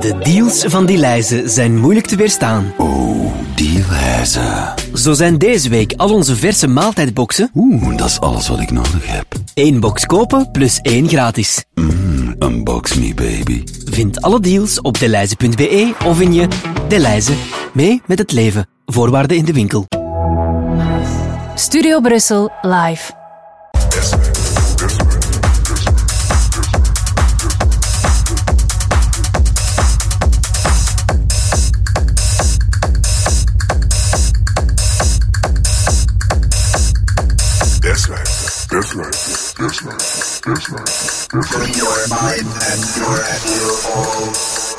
De deals van Delhaize zijn moeilijk te weerstaan. Oh, Delhaize. Zo zijn deze week al onze verse maaltijdboxen. Dat is alles wat ik nodig heb. 1 box kopen plus 1 gratis. Unbox me, baby. Vind alle deals op delhaize.be of in je Delhaize. Mee met het leven. Voorwaarden in de winkel. Studio Brussel live. Turn your mind and you're at your all.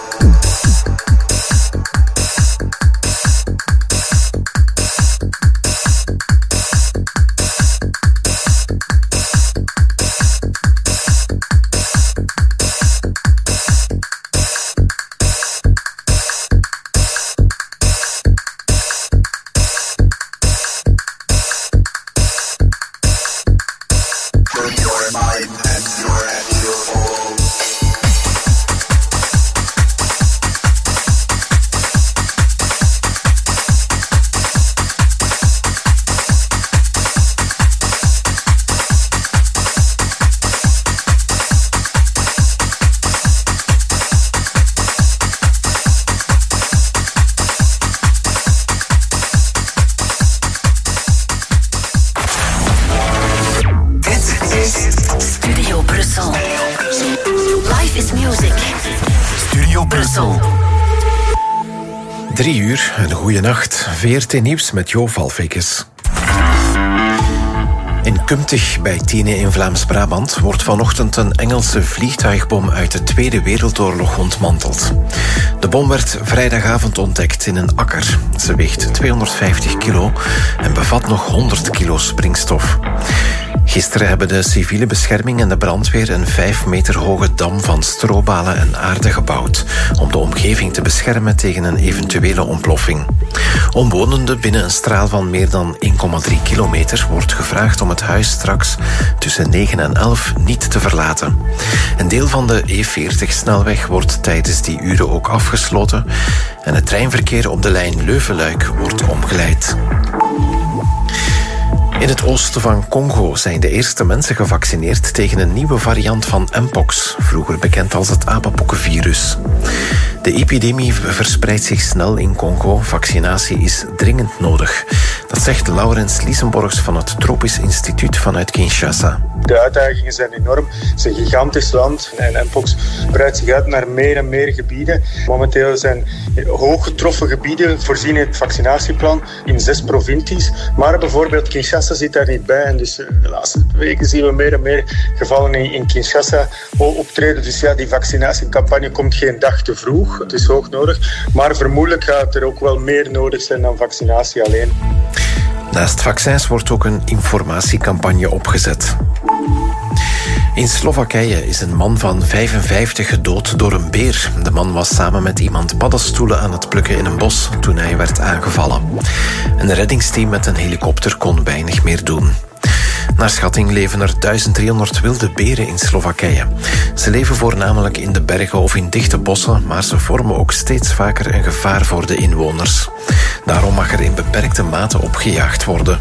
Studio Brussel. 3 uur, een goeie nacht. VRT Nieuws met Jo Valfikes. In Kumtig bij Tiene in Vlaams-Brabant wordt vanochtend een Engelse vliegtuigbom uit de Tweede Wereldoorlog ontmanteld. De bom werd vrijdagavond ontdekt in een akker. Ze weegt 250 kilo en bevat nog 100 kilo springstof. Gisteren hebben de civiele bescherming en de brandweer een 5 meter hoge dam van strobalen en aarde gebouwd om de omgeving te beschermen tegen een eventuele ontploffing. Omwonenden binnen een straal van meer dan 1,3 kilometer wordt gevraagd om het huis straks tussen 9 en 11 niet te verlaten. Een deel van de E40-snelweg wordt tijdens die uren ook afgesloten en het treinverkeer op de lijn Leuven-Luik wordt omgeleid. In het oosten van Congo zijn de eerste mensen gevaccineerd tegen een nieuwe variant van Mpox, vroeger bekend als het apenpokkenvirus. De epidemie verspreidt zich snel in Congo. Vaccinatie is dringend nodig. Dat zegt Laurens Liesenborgs van het Tropisch Instituut vanuit Kinshasa. De uitdagingen zijn enorm. Het is een gigantisch land en Mpox breidt zich uit naar meer en meer gebieden. Momenteel zijn hoog getroffen gebieden voorzien in het vaccinatieplan in 6 provincies. Maar bijvoorbeeld Kinshasa zit daar niet bij. En dus de laatste weken zien we meer en meer gevallen in Kinshasa optreden. Dus ja, die vaccinatiecampagne komt geen dag te vroeg. Het is hoog nodig. Maar vermoedelijk gaat er ook wel meer nodig zijn dan vaccinatie alleen. Naast vaccins wordt ook een informatiecampagne opgezet. In Slowakije is een man van 55 gedood door een beer. De man was samen met iemand paddenstoelen aan het plukken in een bos toen hij werd aangevallen. Een reddingsteam met een helikopter kon weinig meer doen. Naar schatting leven er 1300 wilde beren in Slowakije. Ze leven voornamelijk in de bergen of in dichte bossen, maar ze vormen ook steeds vaker een gevaar voor de inwoners. Daarom mag er in beperkte mate opgejaagd worden.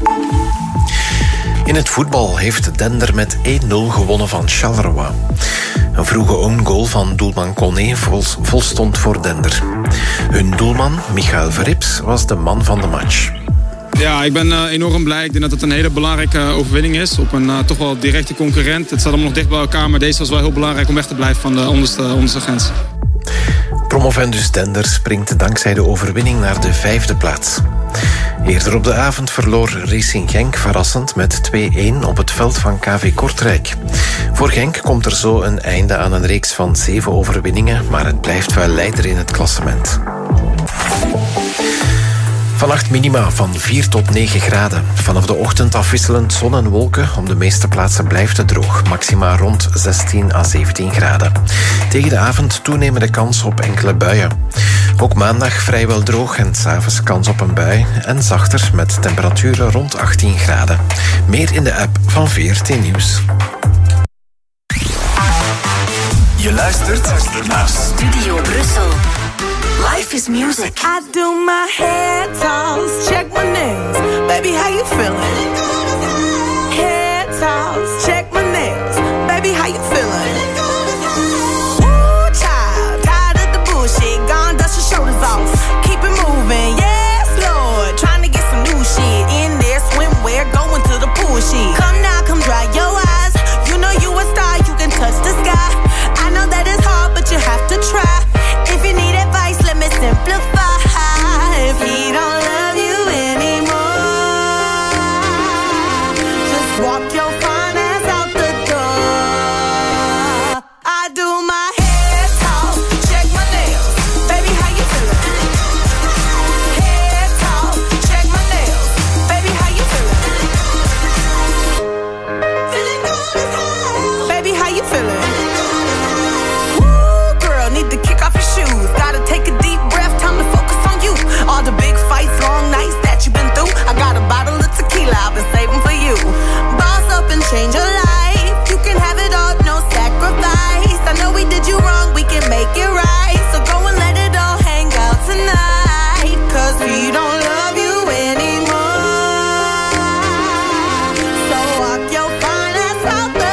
In het voetbal heeft Dender met 1-0 gewonnen van Charleroi. Een vroege own goal van doelman Koné volstond voor Dender. Hun doelman, Michael Verrips, was de man van de match. Ja, ik ben enorm blij. Ik denk dat het een hele belangrijke overwinning is op een toch wel directe concurrent. Het staat allemaal nog dicht bij elkaar, maar deze was wel heel belangrijk om weg te blijven van de onderste grens. Promovendus Dender springt dankzij de overwinning naar de 5e plaats. Eerder op de avond verloor Racing Genk verrassend met 2-1 op het veld van KV Kortrijk. Voor Genk komt er zo een einde aan een reeks van 7 overwinningen, maar het blijft wel leider in het klassement. Vannacht minima van 4 tot 9 graden. Vanaf de ochtend afwisselend zon en wolken. Op de meeste plaatsen blijft het droog. Maxima rond 16 à 17 graden. Tegen de avond toenemende kans op enkele buien. Ook maandag vrijwel droog en 's avonds kans op een bui. En zachter met temperaturen rond 18 graden. Meer in de app van VRT Nieuws. Je luistert naar Studio Brussel. Life is music. I do my head toss, check my nails. Baby, how you feeling? Head toss, check my nails. Baby, how you feeling? Ooh, child, tired of the bullshit. Gone, dust your shoulders off. Keep it moving, yes, Lord. Trying to get some new shit in there. Swimwear, going to the pool shit. Come now, come dry your eyes. You know you a star, you can touch the sky. I know that it's hard, but you have to try. If you need advice, let me simplify. If he don't love you anymore, just walk your fine ass out the door. I do my head talk, check my nails. Baby, how you feeling? Head talk, check my nails. Baby, how you feeling? Feeling good as hell. Baby, how you feeling? Need to kick off your shoes. Gotta take a deep breath, time to focus on you. All the big fights, long nights that you've been through. I got a bottle of tequila I've been saving for you. Boss up and change your life. You can have it all, no sacrifice. I know we did you wrong, we can make it right. So go and let it all hang out tonight. Cause he don't love you anymore. So walk your fine ass out the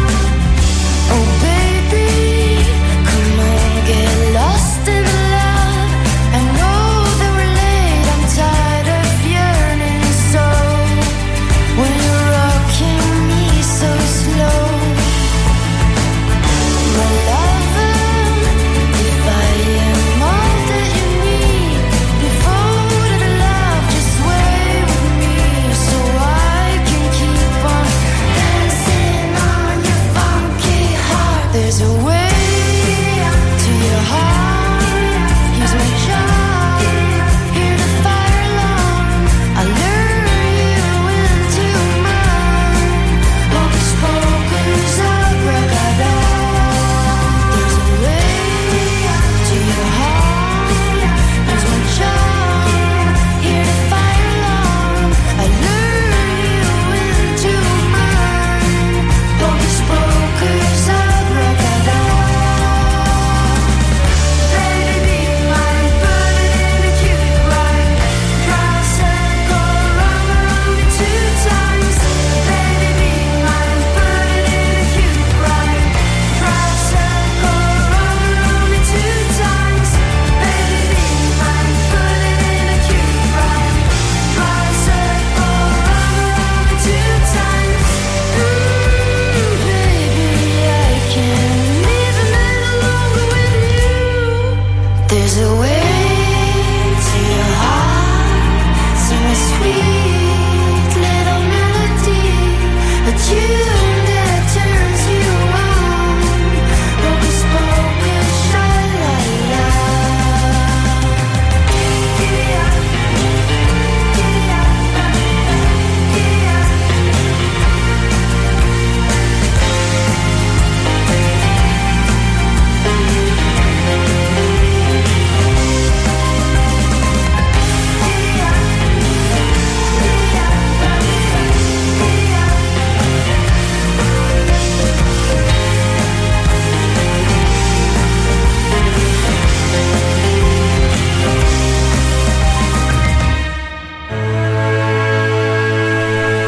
lost in the love.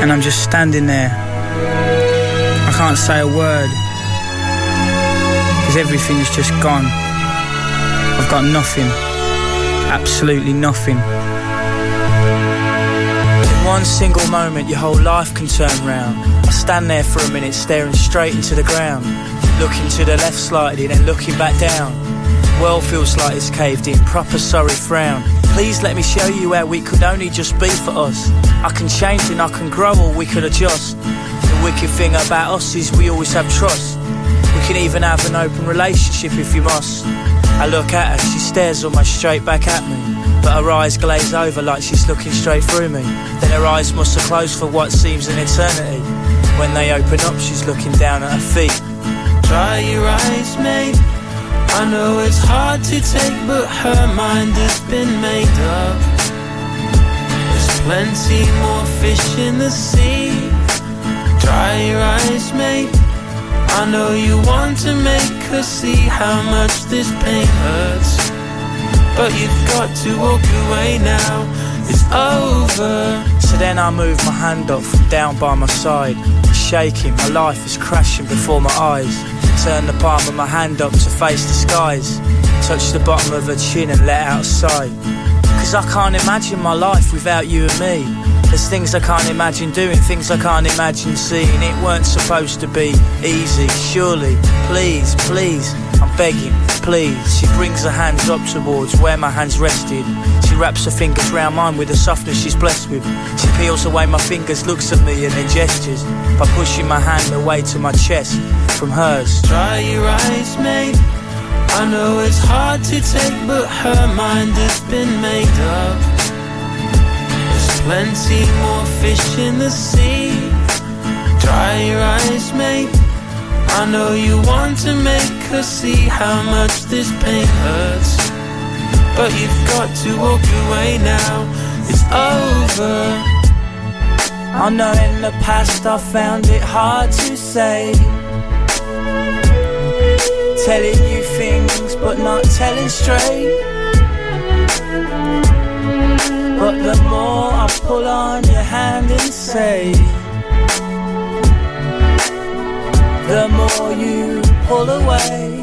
and I'm just standing there. I can't say a word, because everything's just gone. I've got nothing, absolutely nothing. In one single moment your whole life can turn round. I stand there for a minute staring straight into the ground, looking to the left slightly, then looking back down. World feels like it's caved in, proper sorry frown. Please let me show you how we could only just be for us. I can change and I can grow, or we could adjust. The wicked thing about us is we always have trust. We can even have an open relationship if you must. I look at her, she stares almost straight back at me, but her eyes glaze over like she's looking straight through me. Then her eyes must have closed for what seems an eternity. When they open up, she's looking down at her feet. Dry your eyes, mate. I know it's hard to take, but her mind has been made up. There's plenty more fish in the sea. Dry your eyes, mate. I know you want to make her see how much this pain hurts, but you've got to walk away now. It's over. So then I move my hand up from down by my side, shaking, my life is crashing before my eyes. Turn the palm of my hand up to face the skies, touch the bottom of her chin and let out a sigh. Cause I can't imagine my life without you and me. There's things I can't imagine doing, things I can't imagine seeing. It weren't supposed to be easy, surely. Please, please, I'm begging, please. She brings her hands up towards where my hands rested. She wraps her fingers round mine with the softness she's blessed with. She peels away my fingers, looks at me and then gestures by pushing my hand away to my chest from hers. Dry your eyes, mate. I know it's hard to take, but her mind has been made up. There's plenty more fish in the sea. Dry your eyes, mate. I know you want to make her see how much this pain hurts, but you've got to walk away now. It's over. I know in the past I found it hard to say, telling you things but not telling straight. But the more I pull on your hand and say, the more you pull away.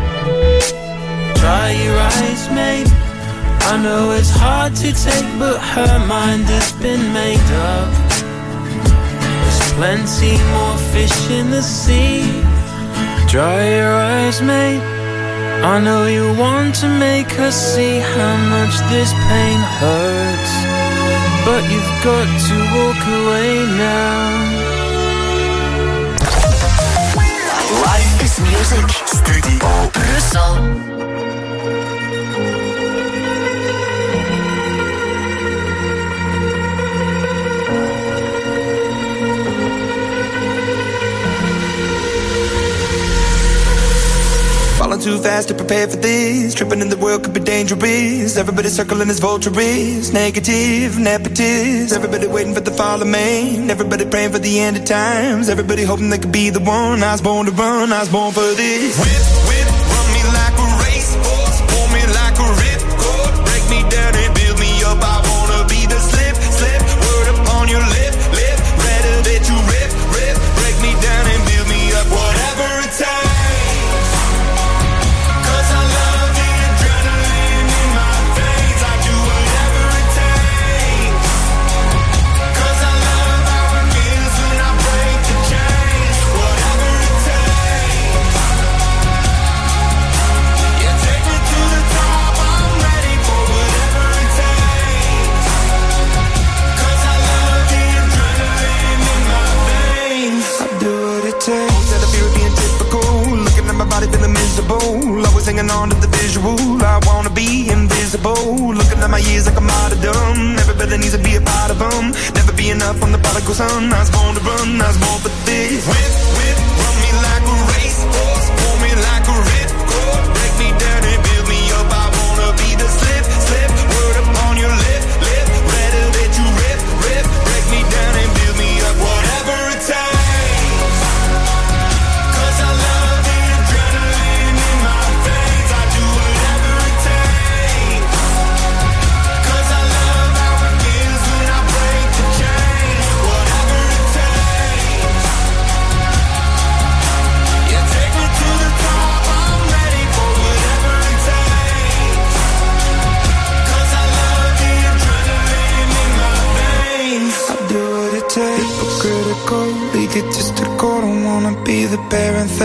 Dry your eyes, mate. I know it's hard to take, but her mind has been made up. There's plenty more fish in the sea. Dry your eyes, mate. I know you want to make her see how much this pain hurts, but you've got to walk away now. Life is music. Studio Brussel. Falling too fast to prepare for this. Tripping in the world could be dangerous. Everybody circling as vultures. Negative, nepotist. Everybody waiting for the fall of man. Everybody praying for the end of times. Everybody hoping they could be the one. I was born to run, I was born for this. Whip, whip, run me like a racehorse. Pull me like a ripcord. Break me down and build me up. I wanna be the slip, slip. Word upon your lip, lip. Rather that you rip, rip. Break me down and build me up. Whatever it takes. Feeling miserable, always hanging on to the visual. I wanna be invisible, looking at my years like I'm martyrdom. Everybody needs to be a part of them. Never be enough on the prodigal son. I was born to run, I was born for this. Whip, whip, run me like a racehorse. Pull me like a ripcord. Break me down and build me up. I wanna be the slip, slip. Word upon your lip, lip. Rather that you rip, rip. Break me down and build me up. Whatever it takes. Whatever it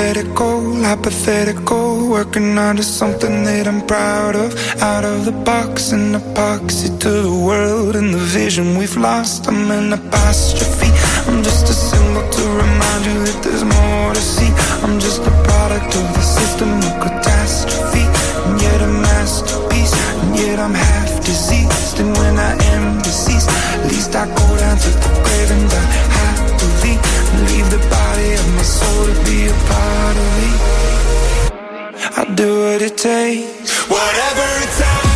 hypothetical, hypothetical. Working onto something that I'm proud of. Out of the box, an epoxy to the world and the vision we've lost. I'm an apostrophe. I'm just a symbol to remind you that there's more to see. I'm just a product of the system of catastrophe, and yet a masterpiece, and yet I'm half diseased. And when I am deceased, at least I go down to the grave and die happily, and leave the body of my soul to be a part of me. I'll do what it takes, whatever it takes.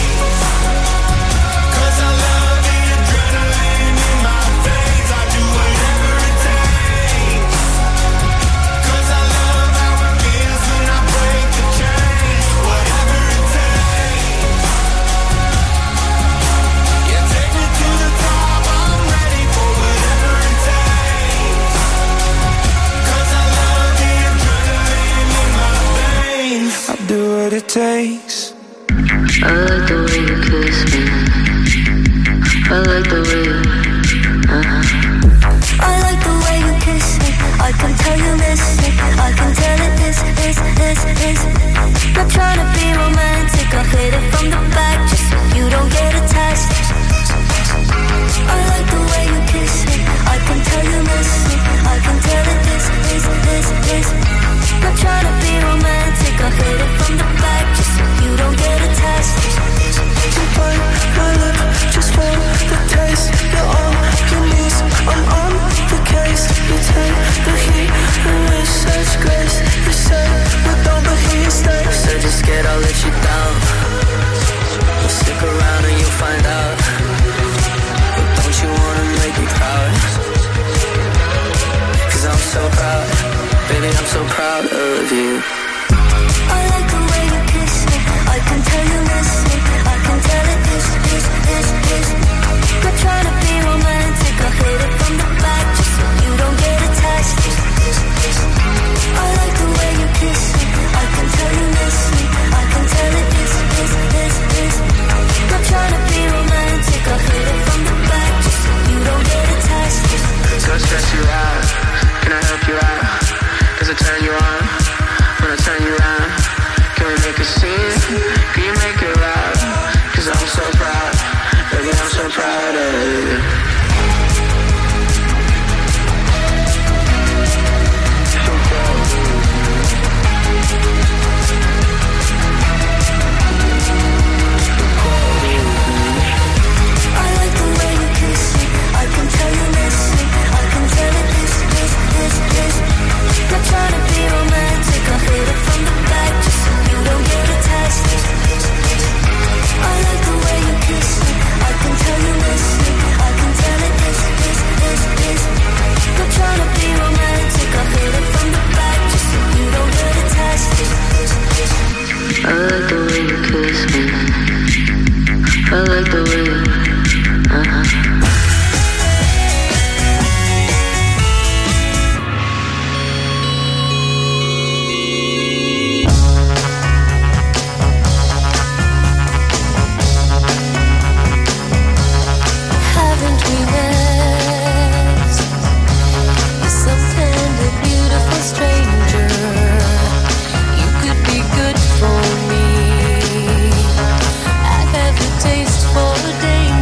Do what it takes. I like the way you kiss me. I like the way you, I like the way you kiss me. I can tell you miss me. I can tell it is. Not trying to be romantic, I hit it from the back just so you don't get attached. I like the way you kiss me. I can tell you miss me. I can tell it is. Not trying to be romantic, I hit it from the back just so you don't get attached. You bite my lip just for the taste. You're on your knees, I'm on the case. You take the heat and with such grace. You say we don't, but he stays. Said you're scared I'll let you down. Well, stick around and you'll find out. But don't you wanna make me proud? 'Cause I'm so proud. Baby, I'm so proud of you. I like the way you kiss me. I can tell you miss me. I can tell it is. Not trying to be romantic, I hit it from the back just so you don't get attached. I like the way you kiss me. I can tell you miss me. I can tell it is. Not trying to be romantic, I hit it from the back just so you don't get attached. Don't stress you out. Can I help you out? Does it turn you on? When I turn you around, can we make a scene? Can you make it loud? 'Cause I'm so proud, baby, I'm so proud of you. So proud of you. I like the way you kiss me. I can tell you miss me. I can tell it is. Not trying to be romantic, I hit it from the back just so you don't get attached. I like the way you kiss me. I can tell you miss me. I can tell it is. Not trying to be romantic, I hit it from the back just so you don't get attached. I like the way you kiss me. I like the way you, Taste for danger.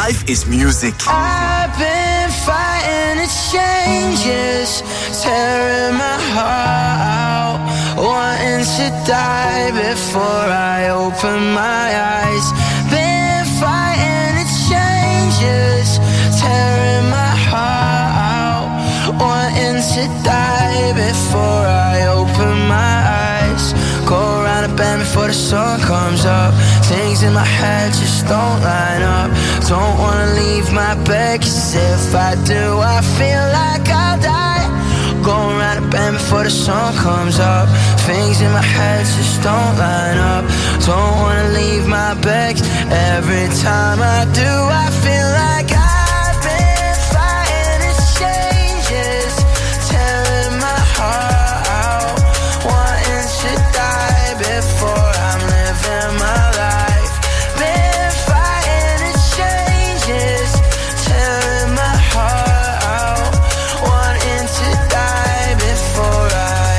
Life is music. I've been fighting the changes, tearing my heart out, wanting to die before I open my eyes. Been fighting the changes, tearing my heart out, wanting to die before I open my eyes. Go around the bend before the sun comes up. Things in my head just don't line up. Don't wanna leave my bed, 'cause if I do, I feel like I'll die. Go around the bend before the sun comes up. Things in my head just don't line up. Don't wanna leave my bed. Every time I do, I feel like I've been fighting its changes, tearing my heart out, wanting to die before I'm living my life. Been fighting its changes, tearing my heart out, wanting to die before I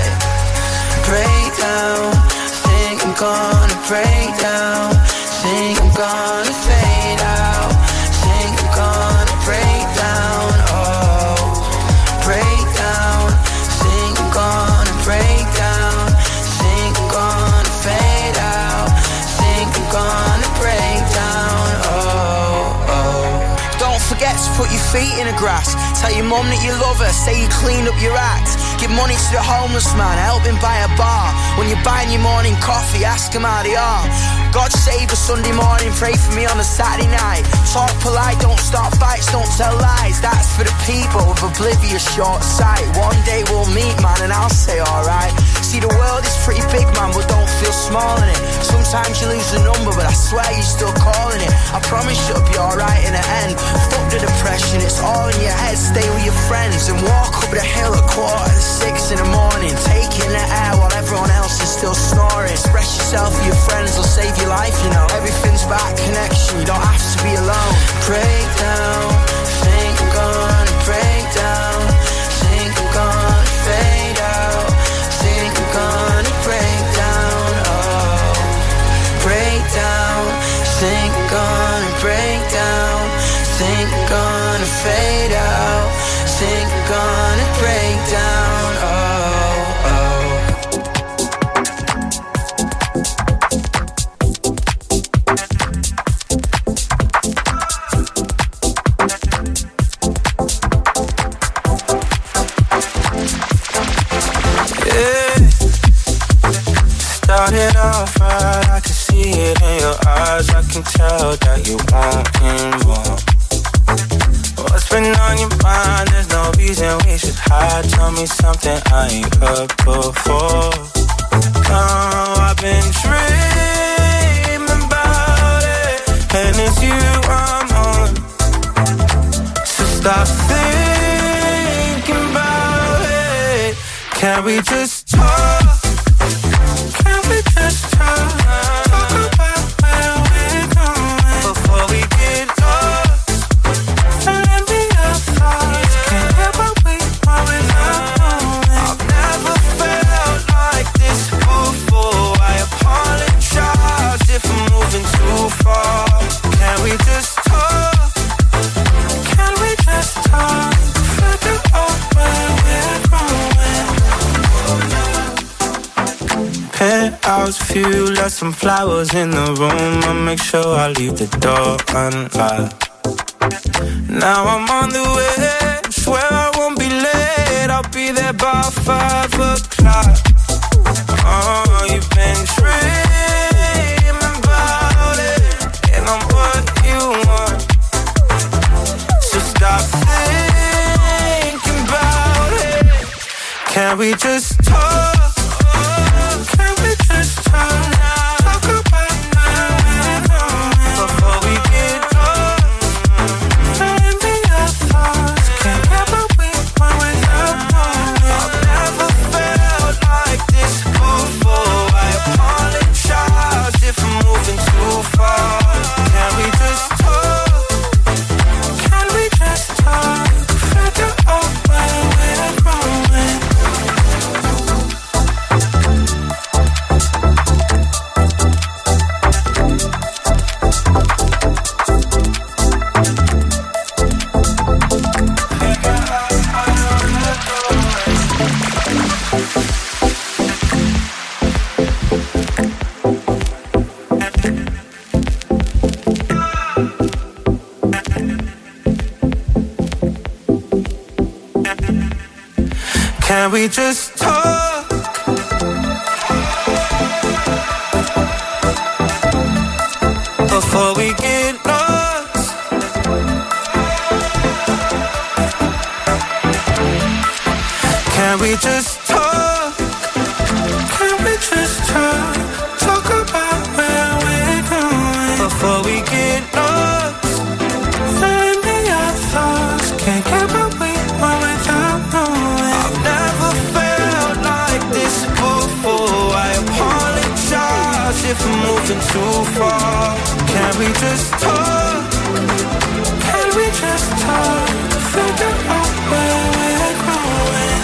break down. Think I'm gonna break down. Think I'm gonna fade out. Think I'm gonna break down. Oh, break down. Think I'm gonna break down. Think I'm gonna fade out. Think I'm gonna break down. Oh, oh. Don't forget to put your feet in the grass. Tell your mum that you love her. Say you cleaned up your act. Give money to the homeless man. Help him buy a bar. When you're buying your morning coffee, ask him how they are. God save a Sunday morning, pray for me on a Saturday night. Talk polite, don't start fights, don't tell lies. That's for the people with oblivious short sight. One day we'll meet, man, and I'll say alright. See, the world is pretty big, man, but don't feel small in it. Sometimes you lose the number, but I swear you're still calling it. I promise you'll be alright in the end. Fuck the depression, it's all in your head. Stay with your friends and walk up the hill at 5:45 in the morning. Taking the air while everyone else is still snoring. Express yourself with your friends, they'll save your life, you know. Everything's about connection, you don't have to be alone. Break down, think I'm gonna break down. Think I'm gonna fade out. Think I'm gonna break down. Oh, break down. Think I'm gonna break down. Think I'm gonna fade out. Think I'm gonna break down. Oh, oh. Started off right, I can see it in your eyes. I can tell that you want more. What's been on your mind? There's no reason we should hide. Tell me something I ain't heard before. Oh, I've been dreaming about it, and it's you I'm on. So stop thinking about it. Can we just talk? Can we just talk? Talk about where we're going before we get lost. And let me our thoughts. Can't help what we want without knowing. I've never felt like this before. I apologize if I'm moving too far. Can we just talk? Can we just talk? Figure out where we're going. Penthouse view, left some flowers in the room. I'll make sure I leave the door unlocked. Now I'm on the way, swear I won't be late. I'll be there by 5 o'clock. Oh, you've been dreaming about it, and I'm what you want. So stop thinking about it. Can we just talk? Can we just talk? Talk about where we're going before we get lost. And be our thoughts. Can't help what we want without knowing. I've never felt like this before. I apologize if I'm moving too far. Can we just talk? Can we just talk? Figure out where we're going. Can we just talk? Before we get lost, can we just talk? Can we just talk? Talk about where we're going before we get lost. Find me our thoughts, can't get what we want without knowing. I've never felt like this before. I apologize if I'm moving too far. Can we just talk? Can we just talk? Figure out where we're going.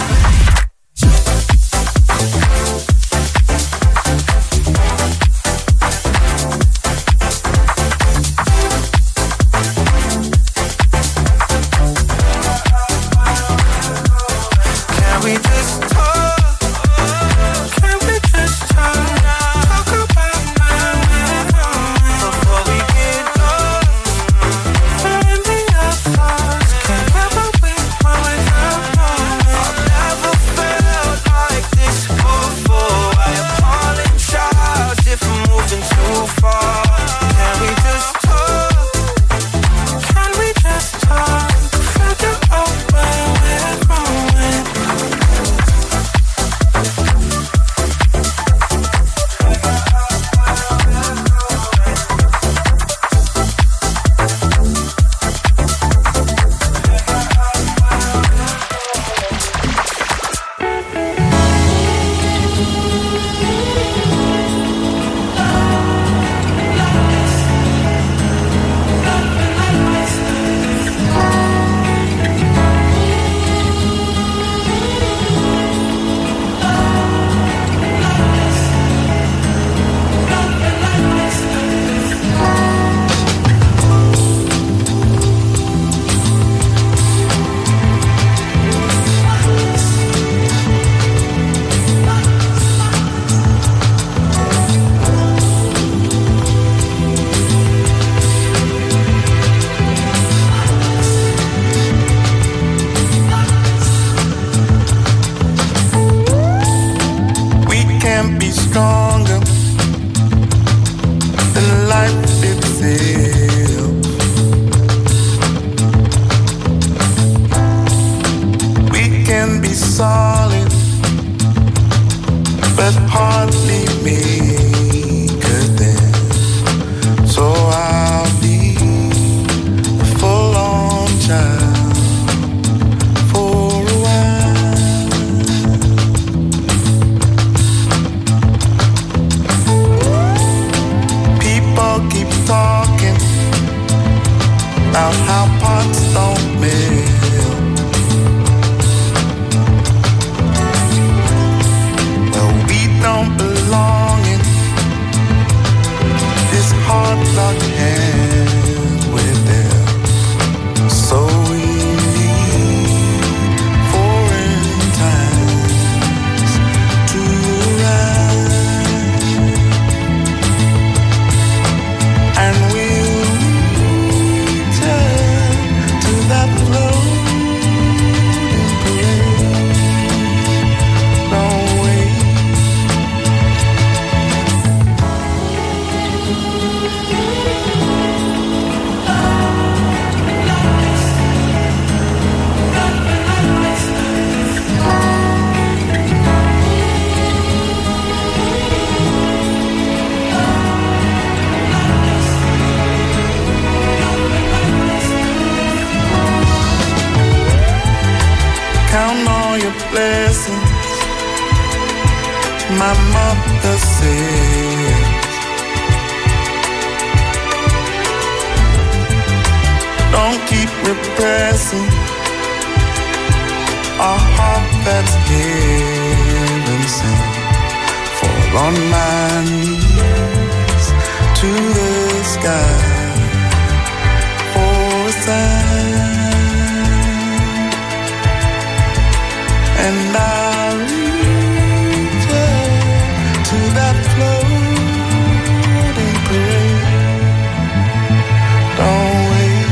My mother says, don't keep repressing a heart that's heaven sent. Fall on my knees to the sky for a sign, and I to that floating parade. Don't wait.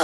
Brussel.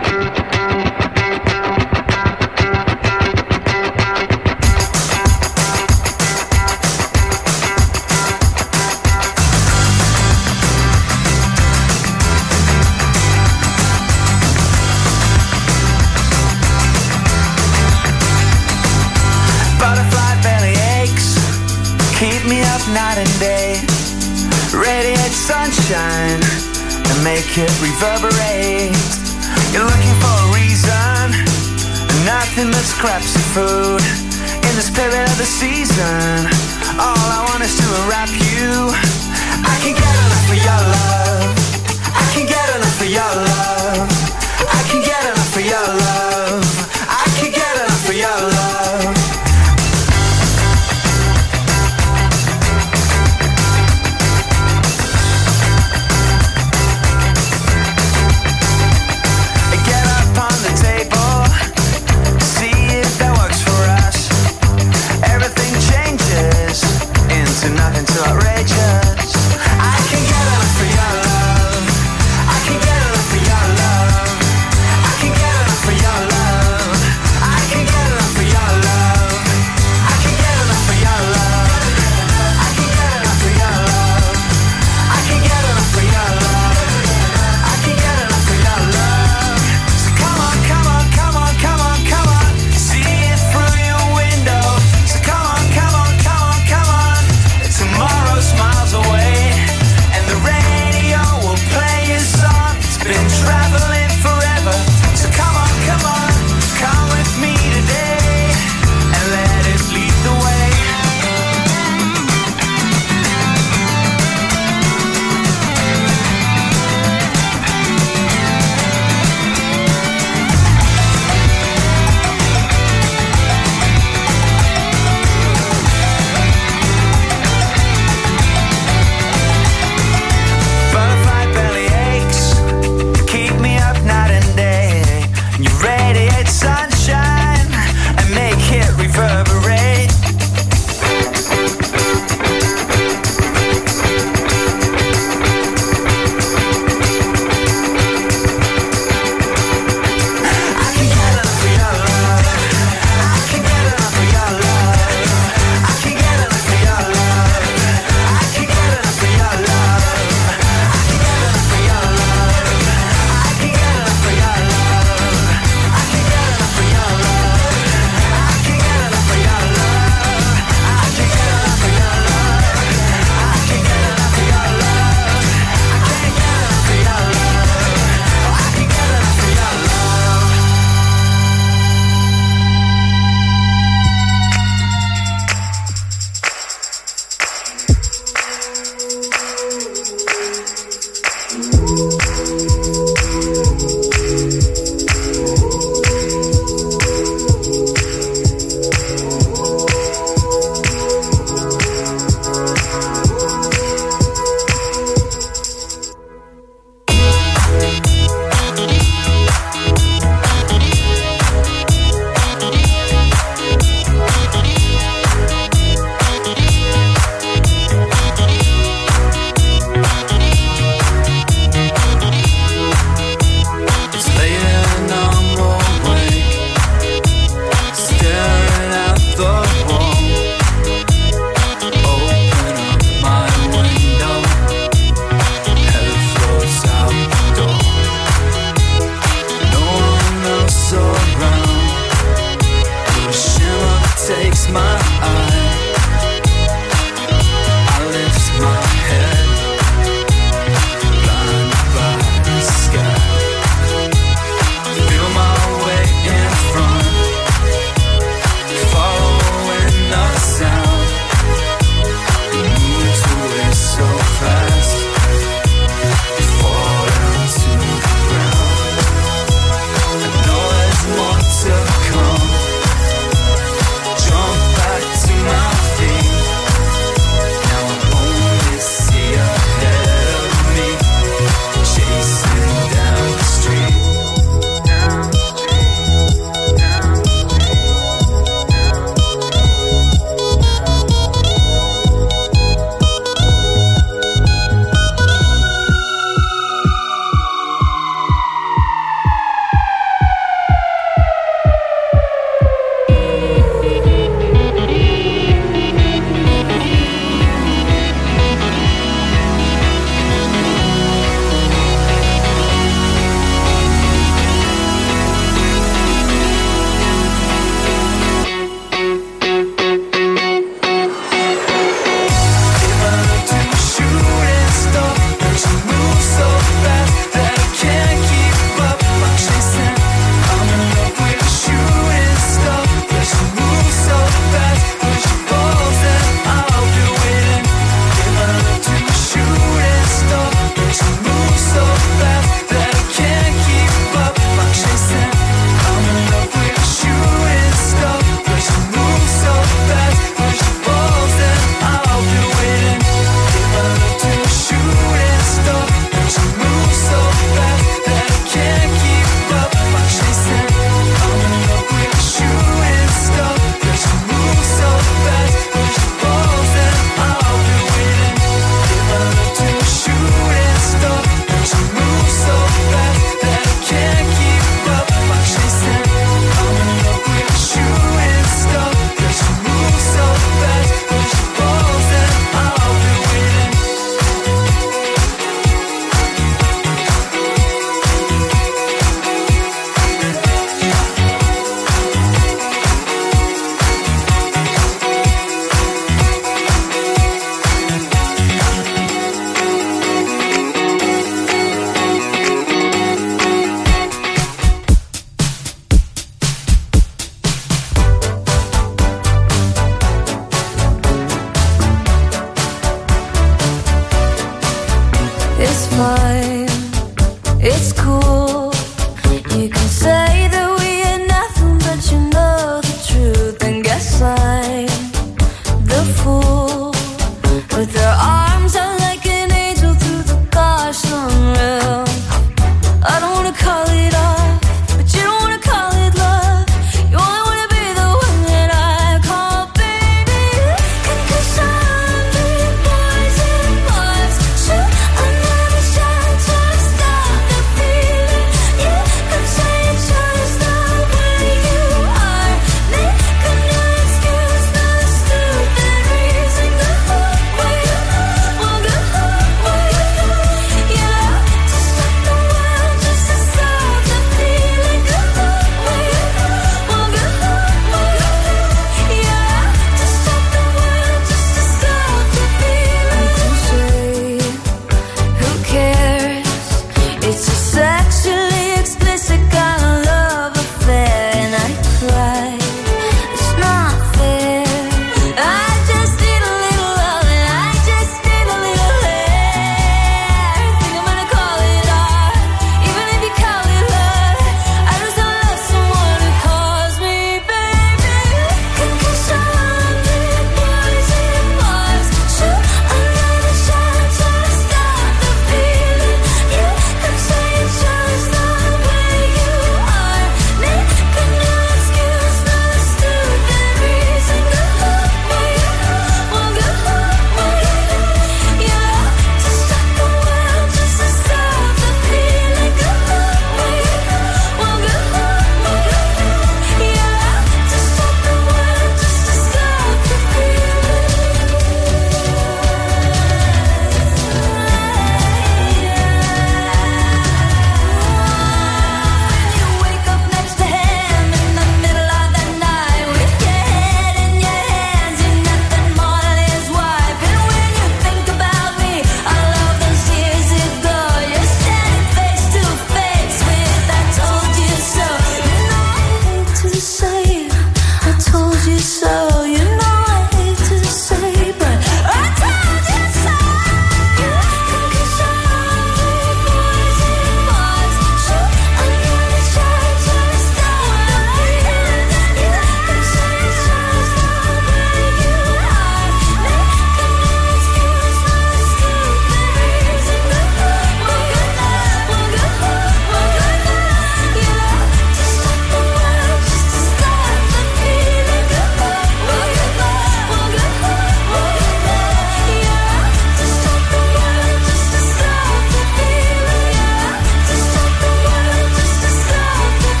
Butterfly belly aches, keep me up night and day. Radiate sunshine and make it reverberate. You're looking for a reason, nothing but scraps of food. In the spirit of the season, all I want is to wrap you. I can get enough of your love. I can get enough of your love. I can get enough of your love. I can get enough of your love. Nothing too outrageous. I can get enough of your love.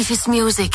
Life is music.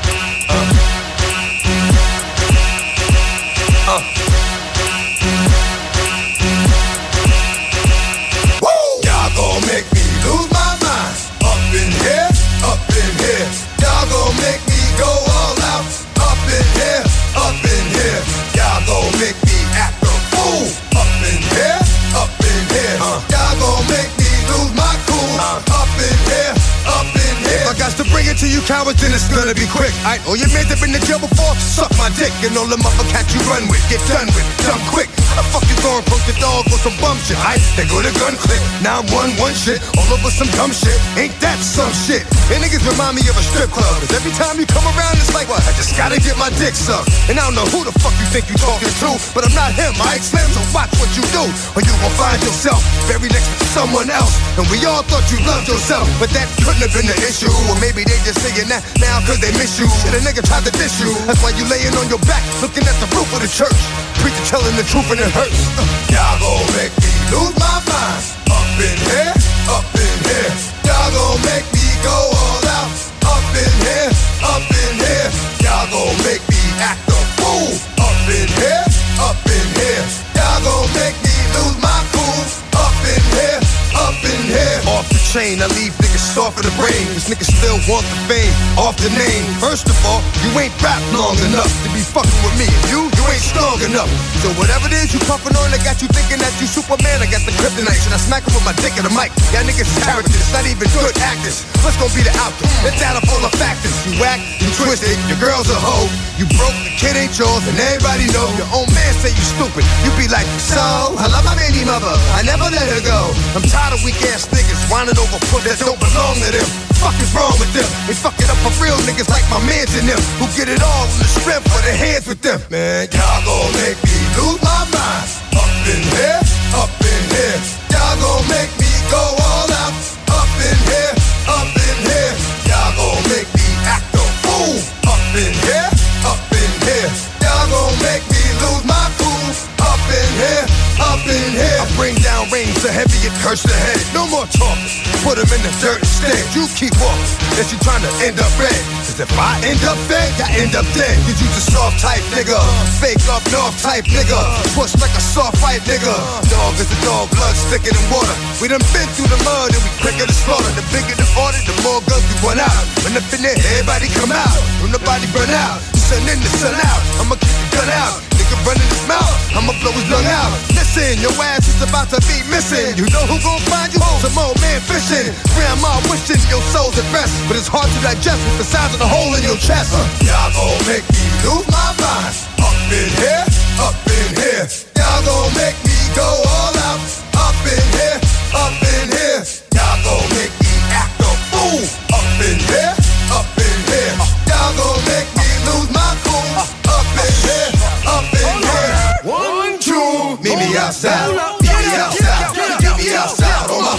Y'all gon' make me lose my mind. Up in here, up in here. Y'all gon' make me go all out. Up in here, up in here. Y'all gon' make me act a fool. Up in here, up in here. Y'all gon' make me lose my cool. Up in here, up in here. If I got to bring it to you cowards, then it's gonna be quick. All your men that been in jail before, suck my dick. And all the motherfuckers you run with, get done with, done quick. How the fuck you gon' approach the dog with some bum shit? They go to gun click, now I'm one shit. All over some dumb shit, ain't that some shit? And niggas remind me of a strip club. Cause every time you come around, it's like, what? I just gotta get my dick sucked. And I don't know who the fuck you think you talking to, but I'm not him, I Slim, so watch what you do. Or you gon' find yourself buried next to someone else. And we all thought you loved yourself, but that couldn't have been the issue. Or maybe they just saying that now cause they miss you. Shit, a nigga tried to diss you. That's why you laying on your back, looking at the roof of the church. Preacher telling the truth and it hurts. Y'all gon' make me lose my mind. Up in here, up in here. Y'all gon' make me go all out. Up in here, up in here. Y'all gon' make me act a fool. Up in here, up in here. Y'all gon' make me lose my cool. Up in here, up in here. Off the chain, I leave niggas soft in the brain. Cause niggas still want the fame, off the name. First of all, you ain't rap long enough to be fucking with me. And you ain't strong enough. So whatever it is you puffin' on, I got you thinking that you Superman. I got the kryptonite, and I smack it with my dick in the mic. Y'all niggas characters, not even good actors. What's gonna be the outcome? The data full of factors. You whack, you twisted, your girl's a hoe. You broke, the kid ain't yours, and everybody know. Your own man say you stupid. You be like, so, I love my baby mother, I never let her go. I'm tired of weak ass niggas whining over foot that don't belong to them. Fuck is wrong with them? They fuck it up for real niggas like my mans and them, who get it all on the strength for their hands with them. Man, y'all gon' make me lose my mind. Up in here, up in here. Y'all gon' make me go all out. Up in here, up in here. Y'all gon' make me act a fool. Up in here, up in here. Y'all gon' make me lose my cool. Up in here, up in here. I bring down rain so heavy it hurts the head. No more talking, put them in the dirt instead. You keep walking, unless you trying to end up red. Cause if I end up fed, I end up dead. Cause you just soft type nigga, fake up north type nigga, push like a soft fight nigga. Dog is a dog, blood thicker than water. We done been through the mud and we quicker to slaughter. The bigger the order, the more guns we run out. When up in there, everybody come out. When nobody burn out, sun in the sun out. I'ma keep the gun out. Nigga running his mouth, I'ma blow his lung out. Listen, your ass is about to be missing. You know who gon' find you? Some old man fishing. Grandma wishing your soul's at rest, but it's hard to digest with the size of the hole in your chest. Y'all gon' make me lose my mind. Up in here, up in here. Y'all gon' make me go all out. Up in here, up in here. Y'all gon' make me act a fool. Up in here, up in here. Y'all gon' make me lose my cool. Up in here, up in here. 1, 2, meet me outside. Meet me outside. Meet me outside on my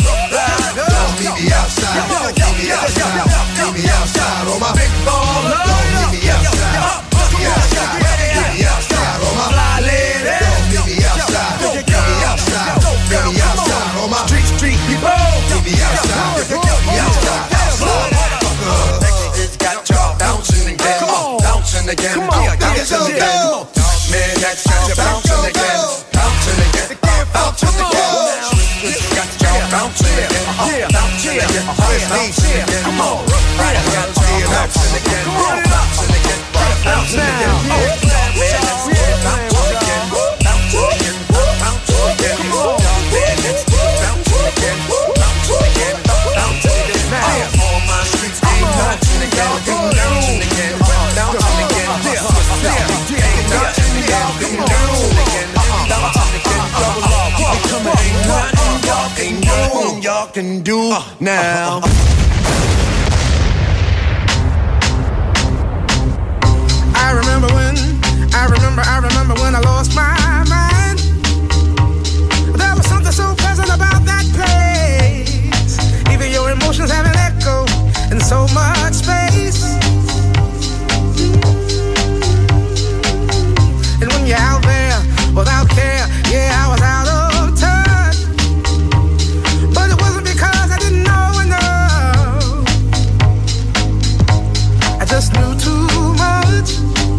meet me outside. Meet me outside. Meet me outside on my big ball. Meet me outside. Meet me outside. Meet me outside on my fly lady. Meet me outside. Meet me outside. Meet me outside on my street people. Meet me outside. Meet me outside. Texas got y'all bouncing again. Bouncing again. Bouncing again. Man, that's got you bouncing again. Bouncing again. Bouncing again. Got y'all bouncing again. Bouncing again. Bouncing again. Come on. Got y'all bouncing again. Bouncing again. Bouncing again. Man, that's bouncing again. Bouncing again. Bouncing again. Man, that's bouncing again. Bouncing again. Bouncing again. All my streets ain't bouncing again. Bouncing again. Bouncing again. Ain't nothing y'all can do now. I remember when I lost my mind. There was something so pleasant about that place. Even your emotions have an echo in so much space. And when you're out there without care, yeah, I was out of touch. But it wasn't because I didn't know enough. too much?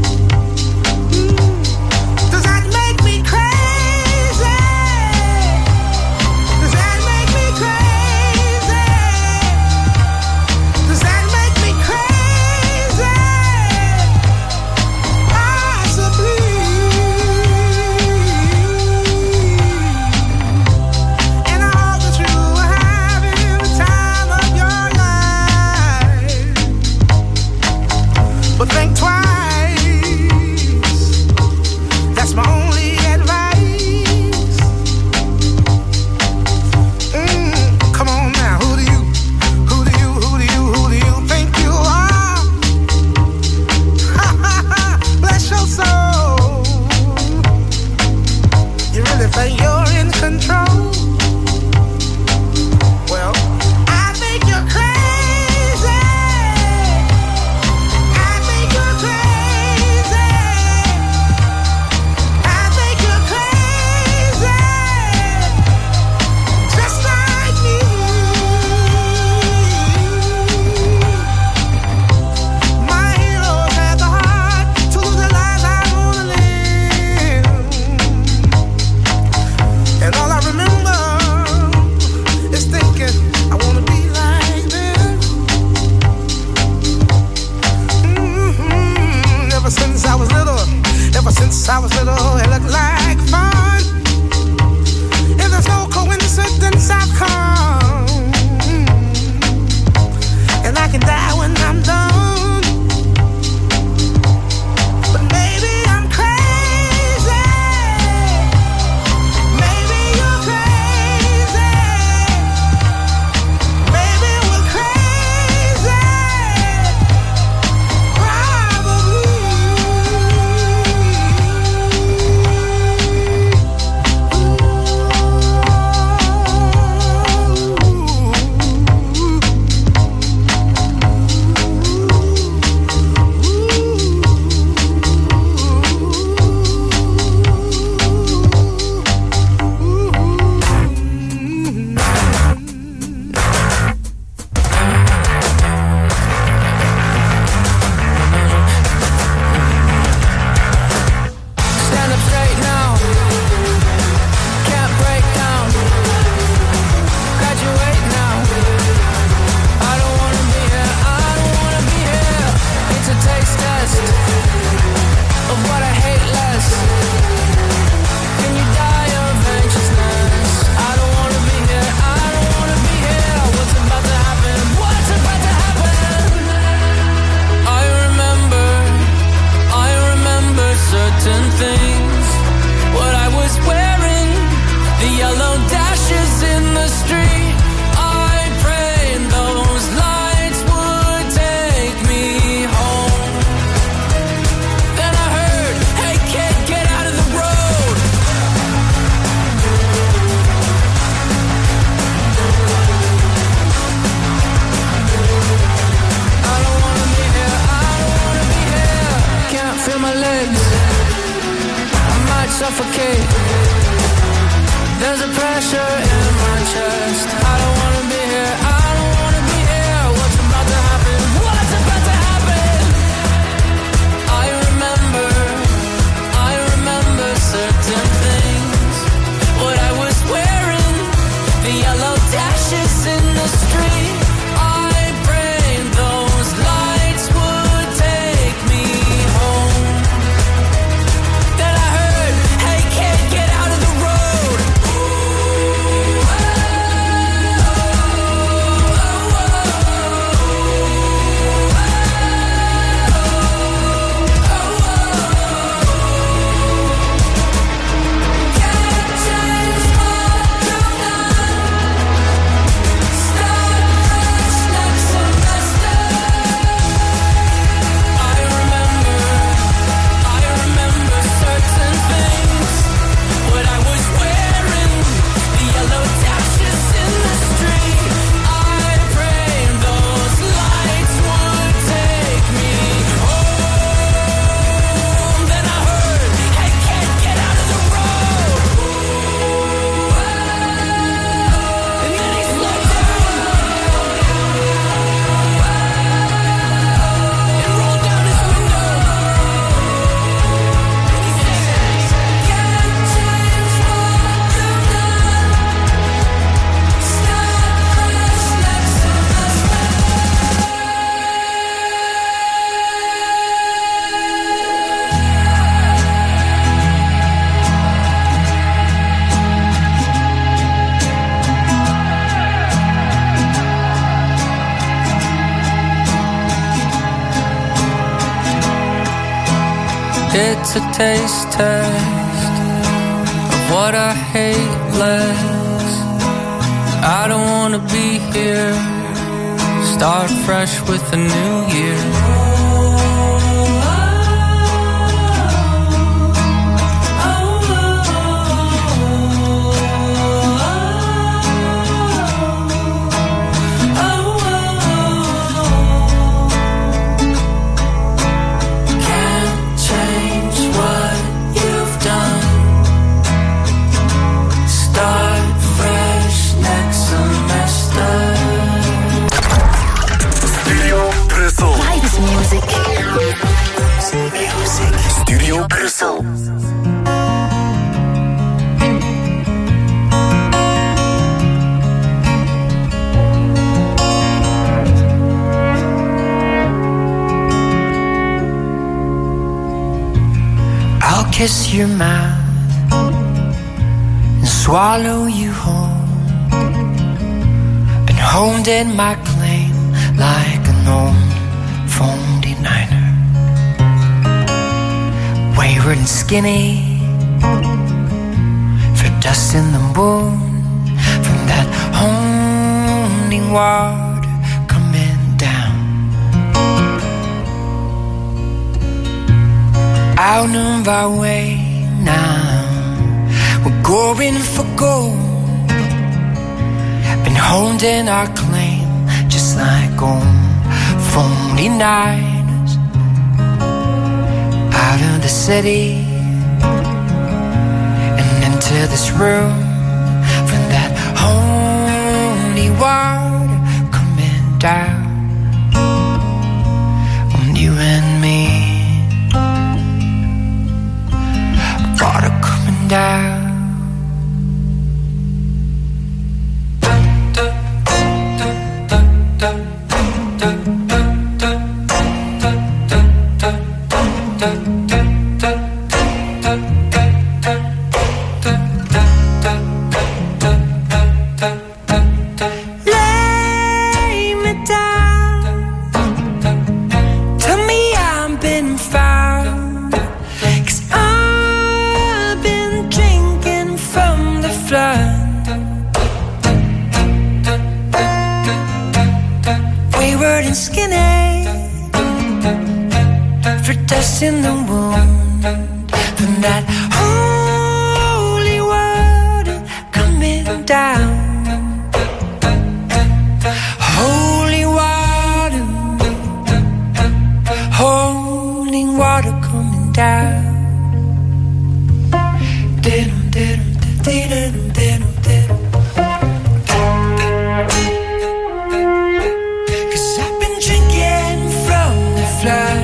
Does that make me crazy? Does that make me crazy? Does that make me crazy? Possibly. And I hope that you are having the time of your life. But think twice. That's my only advice. Come on now, who do you think you are? Bless your soul. You really think you're in control? Well, I think you're crazy. I think you're crazy. I think you're crazy. Just like me. My heroes had the heart to lose the lives I wanna live. And all I remember is thinking I wanna be like them. Ever since I was little, it looked like fun. If there's no coincidence, I've come. And I can die when I'm done. But maybe I'm crazy. Maybe you're crazy. Maybe we're crazy. Probably. Stand up straight now. Can't break down. Graduate now. I don't wanna be here. I don't wanna be here. It's a taste test of what I hate less. Can you die of anxiousness? I don't wanna be here. I don't wanna be here. What's about to happen? What's about to happen? I remember certain things. What I was wearing, the yellow dashes in the street. I prayed those lights would take me home. Then I heard, hey kid, get out of the road. I don't wanna be here. I don't wanna be here. Can't feel my legs. I might suffocate. There's a pressure in my chest. I don't wanna be here. I don't wanna be here. What's about to happen? What's about to happen? I remember certain things. What I was wearing, the yellow dashes in the street. I prayed those lights would take me home. Then I heard, hey kid, get It's a taste test of what I hate less. I don't wanna be here. Start fresh with a new year. Studio Brussel. I'll kiss your mouth and swallow you whole. Been honed in my claim like an old phone denier. Wayward and skinny, for dust in the moon, from that honing water coming down. Out of our way now, we're going for gold. Been honed in our claim, just like old phony nights. Out of the city and into this room, from that holy water coming down on you and me. Water coming down. In the wound from that holy water coming down. Holy water, holy water coming down. Cause I've been drinking from the flood.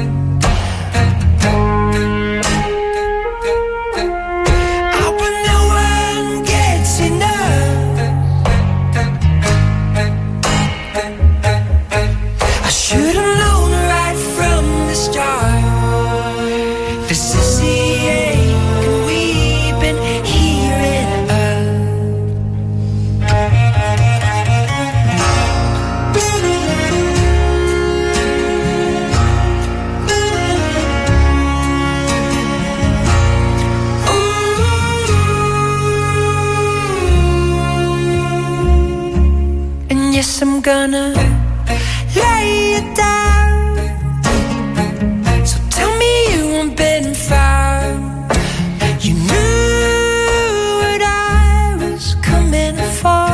I'm gonna lay it down. So tell me you haven't been found. You knew what I was coming for.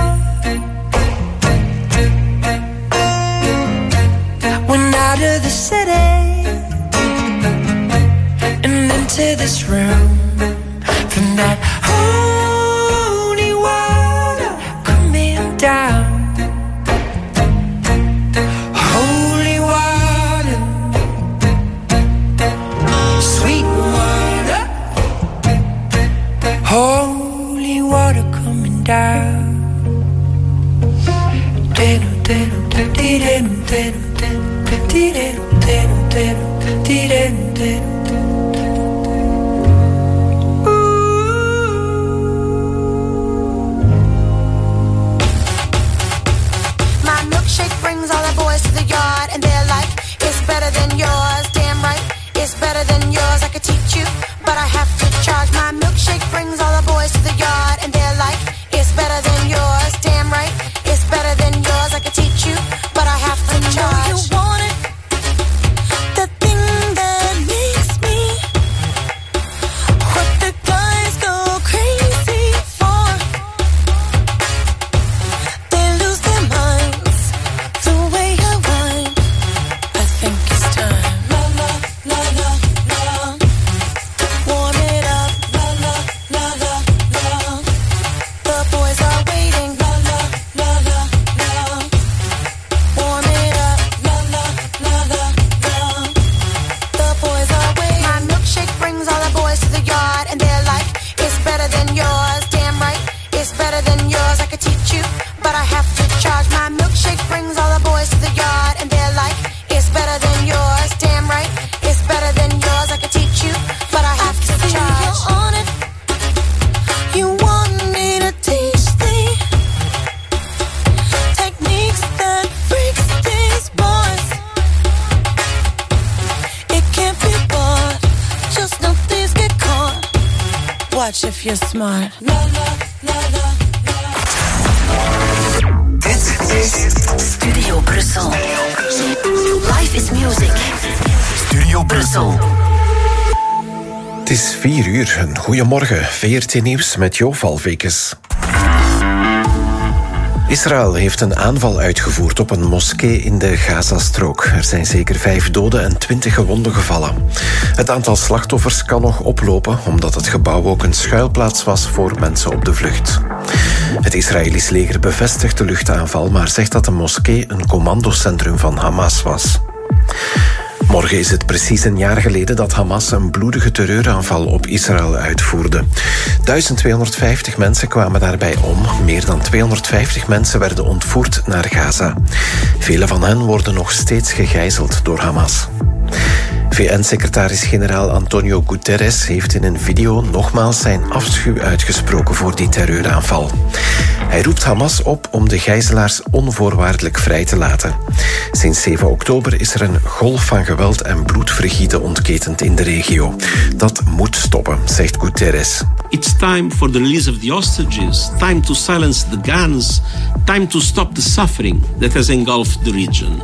Went out of the city and into this room, from that holy water coming down. Holy water coming down. My milkshake brings all the boys to the yard, and they're like, it's better than yours. Damn right, it's better than yours. could teach you, but I have to charge. My milkshake brings all the boys to the yard, and they're like, it's better than yours. Damn right, it's better than yours. I could teach you, but I have to charge. You want it, the thing that makes me what the guys go crazy for. They lose their minds the way I whine. I think it's time. La la la la la. Warm it up. La la la la la. The boys are waiting. La la la la la. Warm it up. La la la la la. The boys are waiting. My milkshake brings all the boys to the yard, and they're like, it's better than yours. Damn right, it's better than yours. I could teach you, but I have to charge. My milkshake brings all the boys to the yard, and they're like, it's better than yours. Damn right, it's better than yours. I could teach you, but I have to charge. You're on it. You want me to teach thee techniques that freaks these boys. It can't be bought. Just know these get caught. Watch if you're smart. La la la la. Dit is Studio Brussel. Life is music. Studio Brussel. Het is 4 uur. Een goeiemorgen. VRT Nieuws met Jo Valvekes. Israël heeft een aanval uitgevoerd op een moskee in de Gazastrook. Er zijn zeker 5 doden en 20 gewonden gevallen. Het aantal slachtoffers kan nog oplopen, omdat het gebouw ook een schuilplaats was voor mensen op de vlucht. Het Israëlisch leger bevestigt de luchtaanval, maar zegt dat de moskee een commandocentrum van Hamas was. Morgen is het precies een jaar geleden dat Hamas een bloedige terreuraanval op Israël uitvoerde. 1250 mensen kwamen daarbij om. Meer dan 250 mensen werden ontvoerd naar Gaza. Vele van hen worden nog steeds gegijzeld door Hamas. VN-secretaris-generaal Antonio Guterres heeft in een video nogmaals zijn afschuw uitgesproken voor die terreuraanval. Hij roept Hamas op om de gijzelaars onvoorwaardelijk vrij te laten. Sinds 7 oktober is er een golf van geweld en bloedvergieten ontketend in de regio. Dat moet stoppen, zegt Guterres. It's time for the release of the hostages, time to silence the guns, time to stop the suffering that has engulfed the region.